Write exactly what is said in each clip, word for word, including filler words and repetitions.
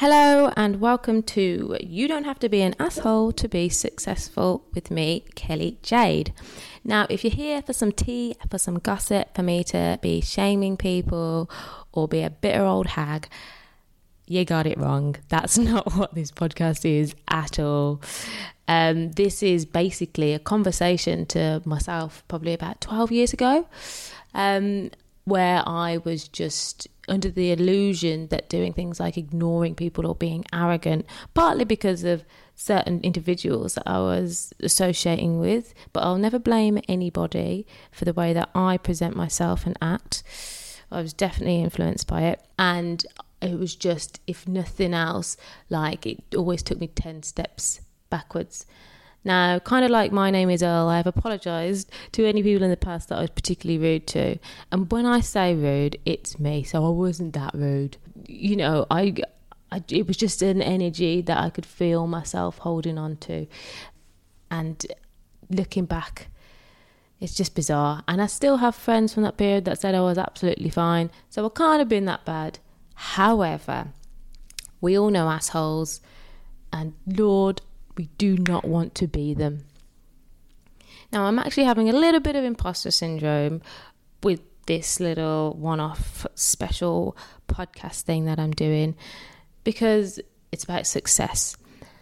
Hello and welcome to You Don't Have to Be an Asshole to Be Successful with me, Kelly Jade. Now, if you're here for some tea, for some gossip, for me to be shaming people or be a bitter old hag, you got it wrong. That's not what this podcast is at all. Um, this is basically a conversation to myself probably about twelve years ago, um, where I was just under the illusion that doing things like ignoring people or being arrogant, partly because of certain individuals that I was associating with, but I'll never blame anybody for the way that I present myself and act. I was definitely influenced by it, and it was just, if nothing else, like it always took me ten steps backwards. Now, kind of like My Name is Earl, I have apologised to any people in the past that I was particularly rude to. And when I say rude, it's me, so I wasn't that rude. You know, I, I it was just an energy that I could feel myself holding on to. And looking back, it's just bizarre. And I still have friends from that period that said I was absolutely fine. So I can't have been that bad. However, we all know assholes, and Lord, we do not want to be them. Now, I'm actually having a little bit of imposter syndrome with this little one-off special podcast thing that I'm doing because it's about success.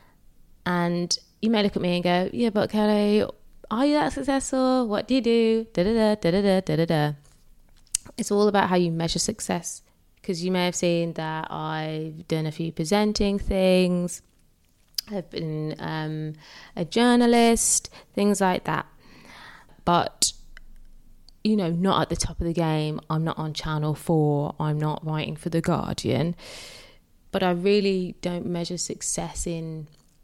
And you may look at me and go, yeah, but Kelly, are you that successful? What do you do? Da-da-da, da-da-da, da-da-da. It's all about how you measure success, because you may have seen that I've done a few presenting things. I've been um, a journalist, things like that. But, you know, not at the top of the game. I'm not on Channel four. I'm not writing for The Guardian. But I really don't measure success in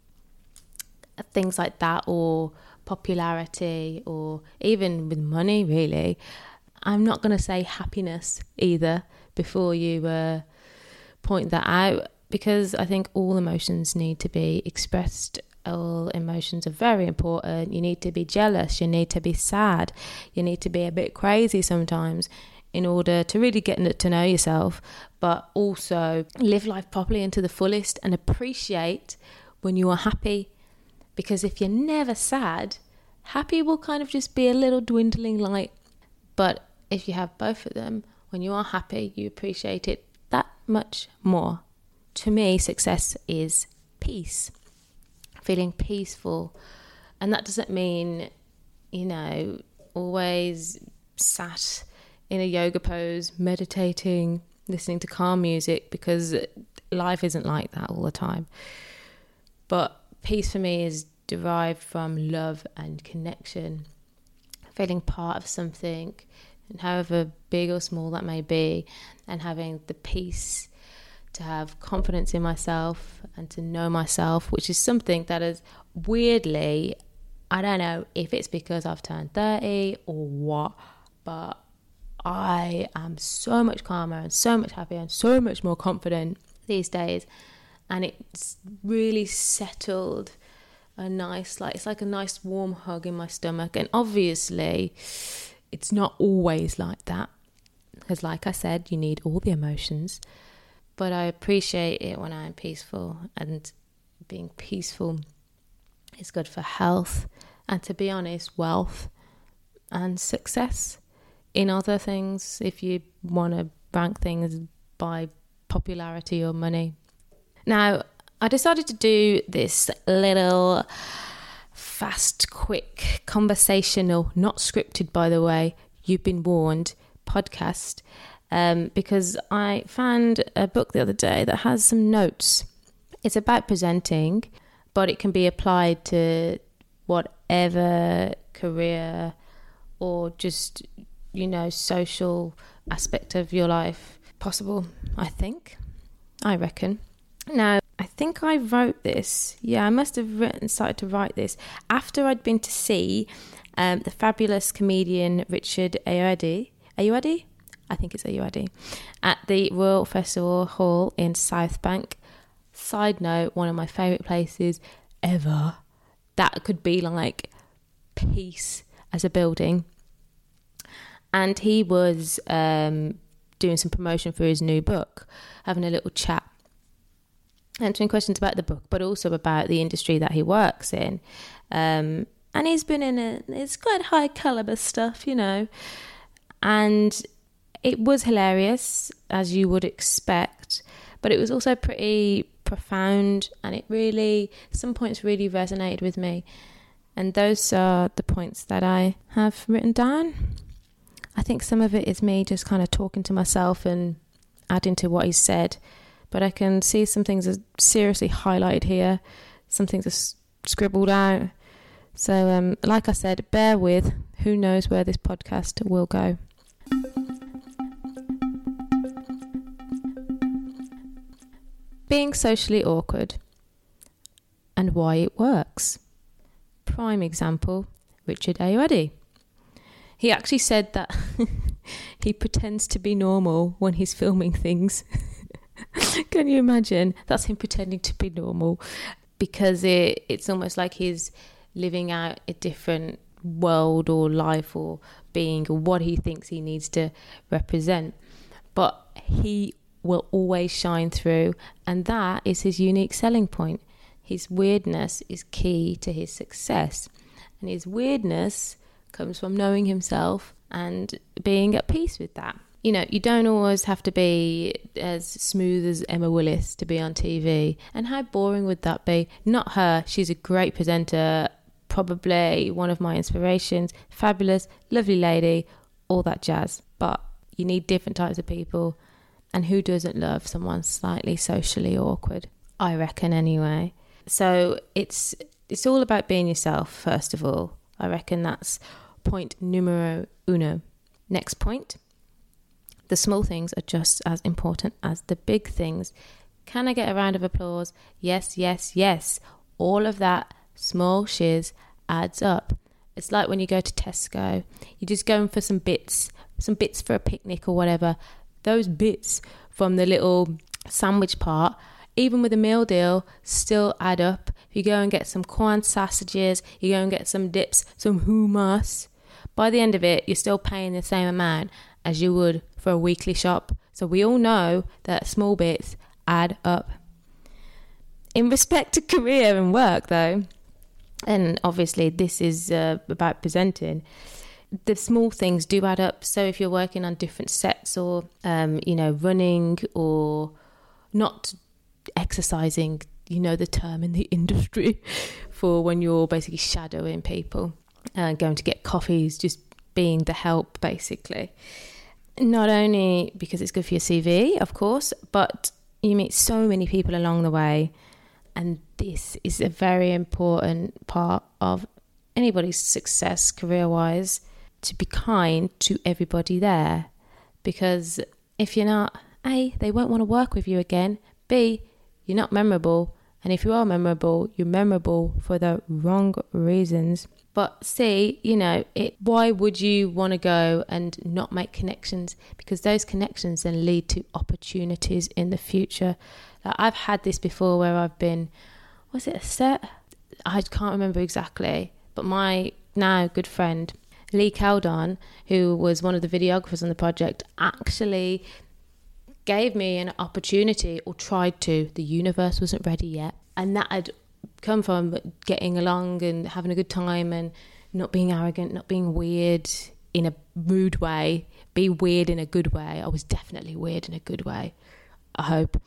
things like that, or popularity, or even with money, really. I'm not going to say happiness either before you uh, point that out, because I think all emotions need to be expressed. All emotions are very important. You need to be jealous. You need to be sad. You need to be a bit crazy sometimes in order to really get to know yourself, but also live life properly and to the fullest, and appreciate when you are happy. Because if you're never sad, happy will kind of just be a little dwindling light. But if you have both of them, when you are happy, you appreciate it that much more. To me, success is peace, feeling peaceful. And that doesn't mean, you know, always sat in a yoga pose, meditating, listening to calm music, because life isn't like that all the time. But peace for me is derived from love and connection, feeling part of something, and however big or small that may be, and having the peace to have confidence in myself and to know myself, which is something that is weirdly, I don't know if it's because I've turned thirty or what, but I am so much calmer and so much happier and so much more confident these days. And it's really settled a nice, like, it's like a nice warm hug in my stomach. And obviously it's not always like that, because like I said, you need all the emotions. But I appreciate it when I'm peaceful, and being peaceful is good for health and, to be honest, wealth and success in other things, if you want to rank things by popularity or money. Now, I decided to do this little fast, quick, conversational, not scripted, by the way, you've been warned, podcast, Um, because I found a book the other day that has some notes. It's about presenting, but it can be applied to whatever career or just, you know, social aspect of your life possible, I think. I reckon. Now, I think I wrote this. Yeah, I must have written, started to write this after I'd been to see um, the fabulous comedian Richard Ayoade. Ayoade? I think it's Ayoade, at the Royal Festival Hall in South Bank. Side note, one of my favourite places ever. That could be like peace as a building. And he was um, doing some promotion for his new book, having a little chat. answering questions about the book, but also about the industry that he works in. Um, and he's been in it, it's quite high caliber stuff, you know. And it was hilarious, as you would expect, but it was also pretty profound, and it really, some points really resonated with me. And those are the points that I have written down. I think some of it is me just kind of talking to myself and adding to what he said, but I can see some things are seriously highlighted here, some things are scribbled out. So um, like I said, bear with, who knows where this podcast will go. Being socially awkward and why it works. Prime example, Richard Ayoade. He actually said that he pretends to be normal when he's filming things. Can you imagine? That's him pretending to be normal, because it, it's almost like he's living out a different world or life or being or what he thinks he needs to represent. But he will always shine through, and that is his unique selling point. His weirdness is key to his success, and his weirdness comes from knowing himself and being at peace with that. You know, you don't always have to be as smooth as Emma Willis to be on T V. And how boring would that be? Not her. She's a great presenter, probably one of my inspirations. Fabulous, lovely lady, all that jazz. But you need different types of people. And who doesn't love someone slightly socially awkward? I reckon anyway. So it's it's all about being yourself, first of all. I reckon that's point numero uno. Next point. The small things are just as important as the big things. Can I get a round of applause? Yes, yes, yes. All of that small shiz adds up. It's like when you go to Tesco. You're just going for some bits, some bits for a picnic or whatever. Those bits from the little sandwich part, even with a meal deal, still add up. If you go and get some corn sausages, you go and get some dips, some hummus, by the end of it, you're still paying the same amount as you would for a weekly shop. So we all know that small bits add up. In respect to career and work, though, and obviously this is uh, about presenting, the small things do add up. So if you're working on different sets or, um, you know, running or not exercising, you know the term in the industry for when you're basically shadowing people, uh, going to get coffees, just being the help, basically. Not only because it's good for your C V, of course, but you meet so many people along the way. And this is a very important part of anybody's success career-wise, to be kind to everybody there. Because if you're not, A, they won't want to work with you again. B, you're not memorable. And if you are memorable, you're memorable for the wrong reasons. But C, you know, it. Why would you want to go and not make connections? Because those connections then lead to opportunities in the future. Like, I've had this before where I've been, was it a set? I can't remember exactly. But my now good friend, Lee Caldon, who was one of the videographers on the project, actually gave me an opportunity, or tried to. The universe wasn't ready yet. And that had come from getting along and having a good time and not being arrogant, not being weird in a rude way. Be weird in a good way. I was definitely weird in a good way, I hope.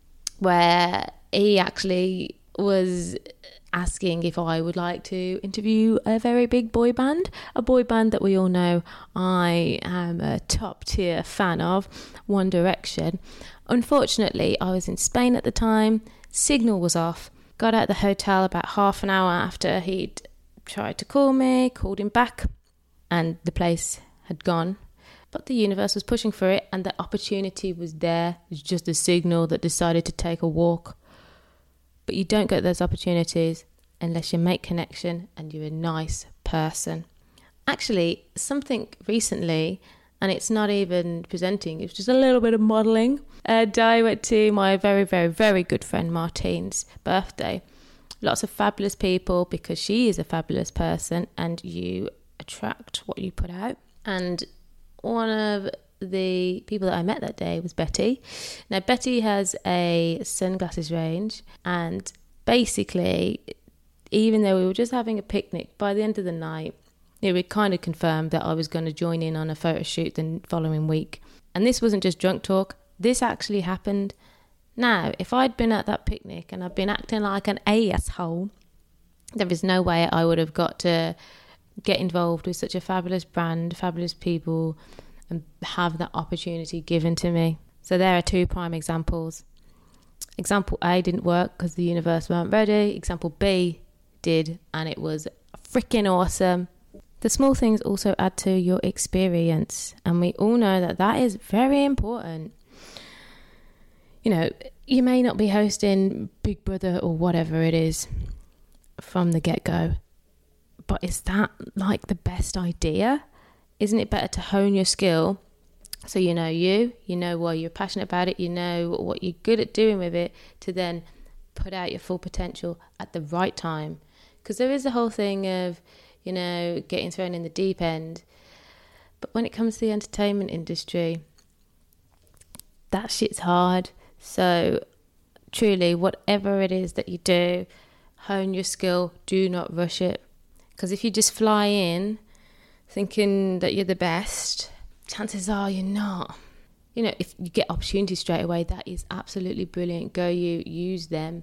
Where he actually was asking if I would like to interview a very big boy band, a boy band that we all know I am a top tier fan of, One Direction. Unfortunately, I was in Spain at the time, signal was off, got out of the hotel about half an hour after he'd tried to call me, called him back, and the place had gone. But the universe was pushing for it, and the opportunity was there. It was just a signal that decided to take a walk. But you don't get those opportunities unless you make connection and you're a nice person. Actually, something recently, and it's not even presenting, it's just a little bit of modelling. And I went to my very, very, very good friend Martine's birthday. Lots of fabulous people, because she is a fabulous person and you attract what you put out. And one of the people that I met that day was Betty. Now, Betty has a sunglasses range, and basically, even though we were just having a picnic, by the end of the night, it would kind of confirmed that I was going to join in on a photo shoot the following week. And this wasn't just drunk talk. This actually happened. Now, if I'd been at that picnic and I'd been acting like an asshole, there is no way I would have got to get involved with such a fabulous brand, fabulous people, and have that opportunity given to me. So there are two prime examples. Example A didn't work because the universe weren't ready. Example B did, and it was freaking awesome. The small things also add to your experience, and we all know that that is very important. You know, you may not be hosting Big Brother or whatever it is from the get-go, but is that like the best idea? Isn't it better to hone your skill so you know you, you know why you're passionate about it, you know what you're good at doing with it, to then put out your full potential at the right time? Because there is the whole thing of, you know, getting thrown in the deep end. But when it comes to the entertainment industry, that shit's hard. So truly, whatever it is that you do, hone your skill, do not rush it. Because if you just fly in thinking that you're the best, chances are you're not. You know, if you get opportunities straight away, that is absolutely brilliant. Go you, use them.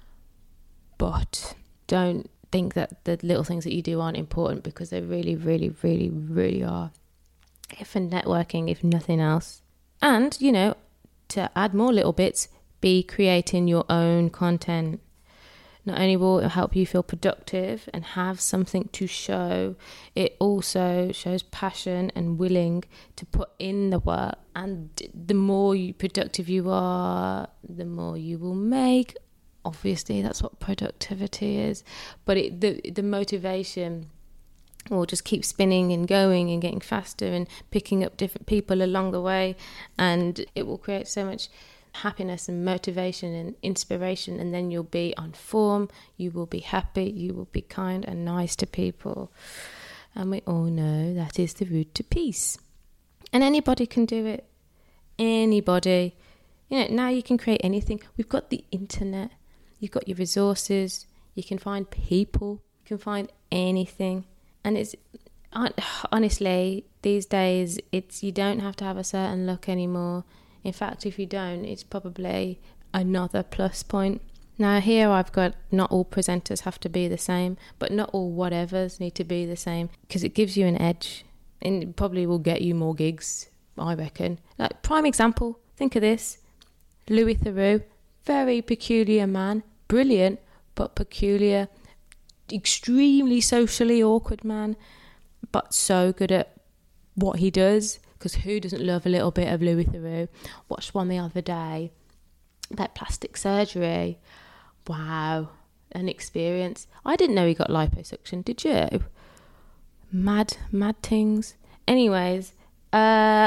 But don't think that the little things that you do aren't important, because they really, really, really, really are. If for networking, if nothing else. And, you know, to add more little bits, be creating your own content. Not only will it help you feel productive and have something to show, it also shows passion and willing to put in the work. And the more you productive you are, the more you will make. Obviously, that's what productivity is. But it, the the motivation will just keep spinning and going and getting faster and picking up different people along the way. And it will create so much happiness and motivation and inspiration, and then you'll be on form, you will be happy, you will be kind and nice to people, and we all know that is the route to peace. And anybody can do it. Anybody. You know, now you can create anything. We've got the internet, you've got your resources, you can find people, you can find anything. And it's honestly, these days, it's you don't have to have a certain look anymore. In fact, if you don't, it's probably another plus point. Now here I've got, not all presenters have to be the same, but not all whatevers need to be the same, because it gives you an edge and it probably will get you more gigs, I reckon. Like, prime example, think of this. Louis Theroux, very peculiar man, brilliant, but peculiar, extremely socially awkward man, but so good at what he does. Because who doesn't love a little bit of Louis Theroux? Watched one the other day about plastic surgery. Wow, an experience. I didn't know he got liposuction, did you? Mad, mad things. Anyways, uh,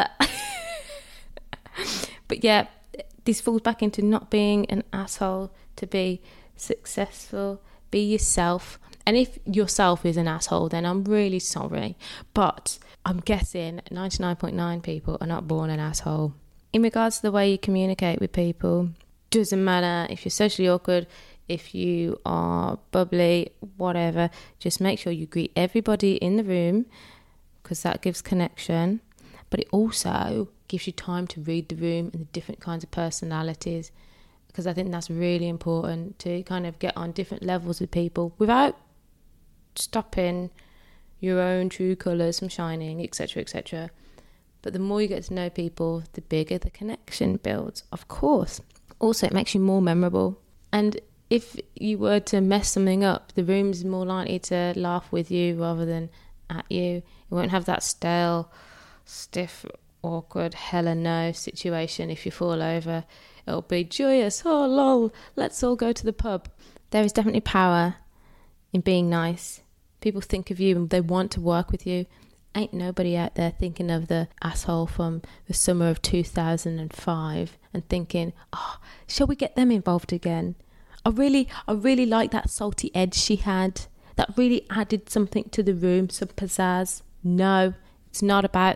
but yeah, this falls back into not being an asshole to be successful. Be yourself. And if yourself is an asshole, then I'm really sorry. But I'm guessing ninety-nine point nine people are not born an asshole. In regards to the way you communicate with people, doesn't matter if you're socially awkward, if you are bubbly, whatever, just make sure you greet everybody in the room, because that gives connection. But it also gives you time to read the room and the different kinds of personalities, because I think that's really important, to kind of get on different levels with people without stopping your own true colours from shining, etc, et cetera. But the more you get to know people, the bigger the connection builds, of course. Also, it makes you more memorable. And if you were to mess something up, the room's more likely to laugh with you rather than at you. You won't have that stale, stiff, awkward, hella no situation if you fall over. It'll be joyous, oh lol, let's all go to the pub. There is definitely power in being nice. People think of you and they want to work with you. Ain't nobody out there thinking of the asshole from the summer of two thousand five and thinking, oh, shall we get them involved again? I really, I really like that salty edge she had. That really added something to the room, some pizzazz. No, it's not about that.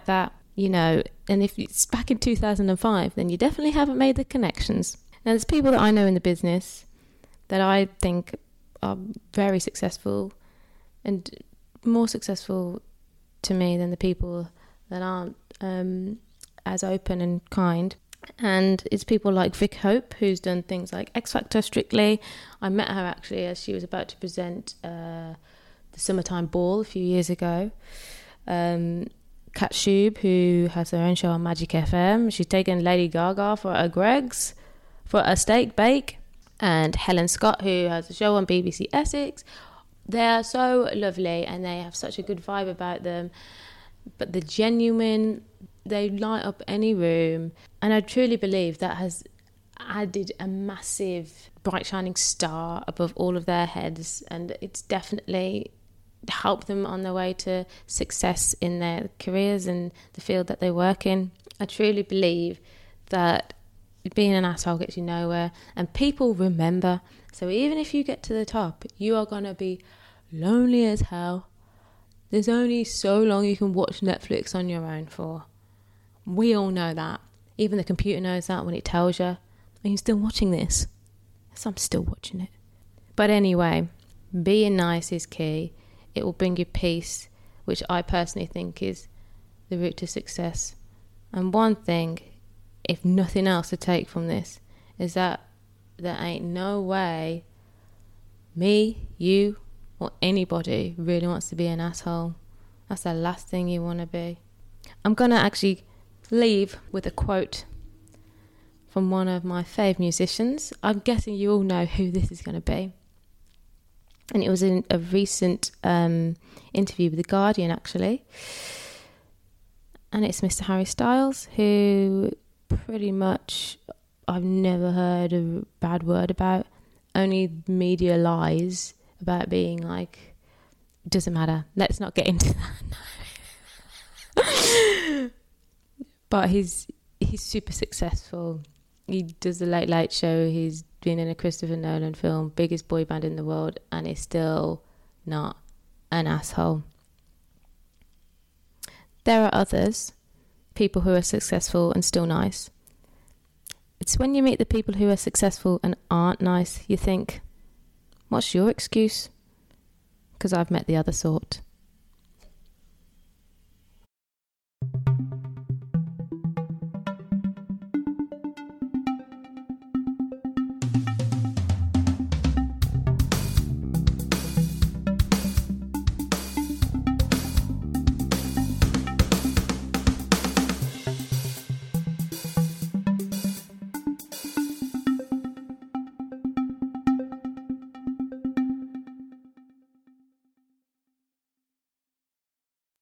you know, and if it's back in two thousand five, then you definitely haven't made the connections. Now, there's people that I know in the business that I think are very successful and more successful to me than the people that aren't um, as open and kind. And it's people like Vic Hope, who's done things like X Factor, Strictly. I met her actually as she was about to present uh, the Summertime Ball a few years ago. Um, Kat Shube, who has her own show on Magic F M. She's taken Lady Gaga for a Greg's, for a steak bake. And Helen Scott, who has a show on B B C Essex. They are so lovely and they have such a good vibe about them. But the genuine, they light up any room. And I truly believe that has added a massive bright shining star above all of their heads. And it's definitely helped them on their way to success in their careers and the field that they work in. I truly believe that being an asshole gets you nowhere, and people remember. So even if you get to the top, you are going to be lonely as hell. There's only so long you can watch Netflix on your own for. We all know that. Even the computer knows that when it tells you, are you still watching this? So I'm still watching it. But anyway, being nice is key. It will bring you peace, which I personally think is the route to success. And one thing, if nothing else to take from this, is that there ain't no way me, you, or anybody really wants to be an asshole. That's the last thing you want to be. I'm going to actually leave with a quote from one of my fave musicians. I'm guessing you all know who this is going to be. And it was in a recent um, interview with The Guardian, actually. And it's Mister Harry Styles, who pretty much I've never heard a bad word about. Only media lies about being like, it doesn't matter, let's not get into that. But he's he's super successful. He does the Late Late Show. He's been in a Christopher Nolan film, biggest boy band in the world, and is still not an asshole. There are others, people who are successful and still nice. It's when you meet the people who are successful and aren't nice, you think, what's your excuse? Because I've met the other sort.